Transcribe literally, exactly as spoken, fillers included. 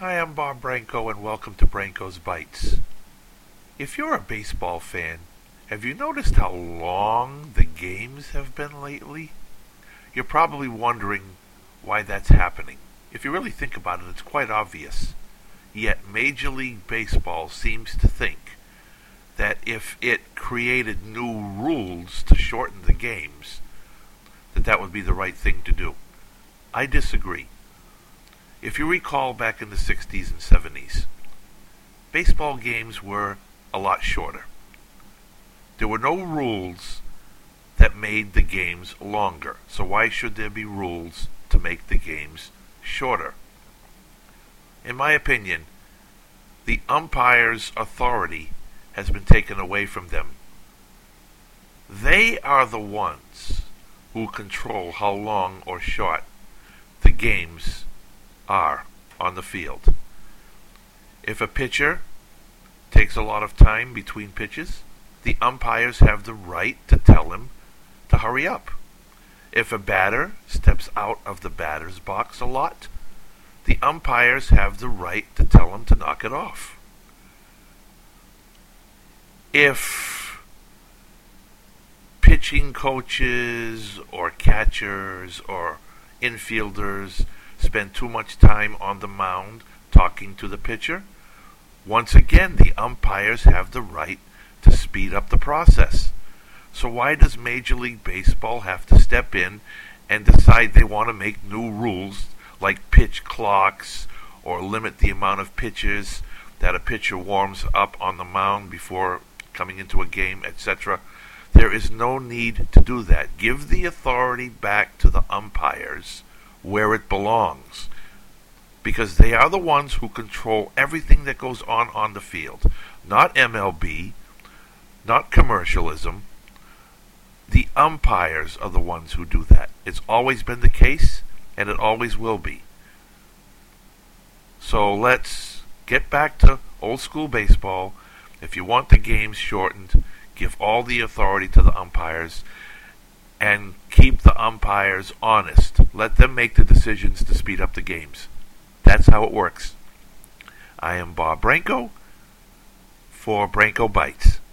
Hi, I'm Bob Branco, and welcome to Branco's Bites. If you're a baseball fan, have you noticed how long the games have been lately? You're probably wondering why that's happening. If you really think about it, it's quite obvious. Yet Major League Baseball seems to think that if it created new rules to shorten the games, that that would be the right thing to do. I disagree. If you recall back in the sixties and seventies, baseball games were a lot shorter. There were no rules that made the games longer, so why should there be rules to make the games shorter? In my opinion, the umpire's authority has been taken away from them. They are the ones who control how long or short the games are on the field. If a pitcher takes a lot of time between pitches, the umpires have the right to tell him to hurry up. If a batter steps out of the batter's box a lot, the umpires have the right to tell him to knock it off. If pitching coaches or catchers or infielders spend too much time on the mound talking to the pitcher, once again the umpires have the right to speed up the process. So why does Major League Baseball have to step in and decide they want to make new rules like pitch clocks or limit the amount of pitches that a pitcher warms up on the mound before coming into a game, et cetera? There is no need to do that. Give the authority back to the umpires where it belongs, because they are the ones who control everything that goes on on the field. Not M L B, not commercialism. The umpires are the ones who do that. It's always been the case, and it always will be. So let's get back to old school baseball. If you want the games shortened, give all the authority to the umpires and keep the umpires honest. Let them make the decisions to speed up the games. That's how it works. I am Bob Branco for Branco Bites.